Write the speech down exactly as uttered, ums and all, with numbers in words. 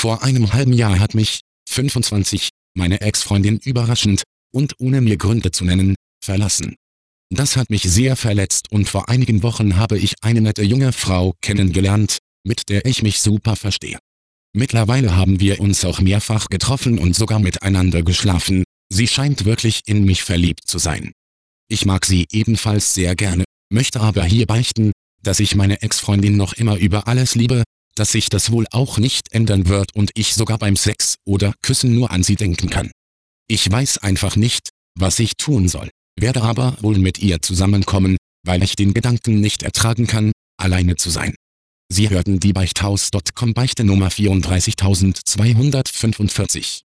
Vor einem halben Jahr hat mich, fünfundzwanzig, meine Ex-Freundin überraschend, und ohne mir Gründe zu nennen, verlassen. Das hat mich sehr verletzt und vor einigen Wochen habe ich eine nette junge Frau kennengelernt, mit der ich mich super verstehe. Mittlerweile haben wir uns auch mehrfach getroffen und sogar miteinander geschlafen, sie scheint wirklich in mich verliebt zu sein. Ich mag sie ebenfalls sehr gerne, möchte aber hier beichten, dass ich meine Ex-Freundin noch immer über alles liebe, dass sich das wohl auch nicht ändern wird und ich sogar beim Sex oder Küssen nur an sie denken kann. Ich weiß einfach nicht, was ich tun soll, werde aber wohl mit ihr zusammenkommen, weil ich den Gedanken nicht ertragen kann, alleine zu sein. Sie hörten die Beichthaus Punkt com Beichte Nummer vierunddreißigtausendzweihundertfünfundvierzig.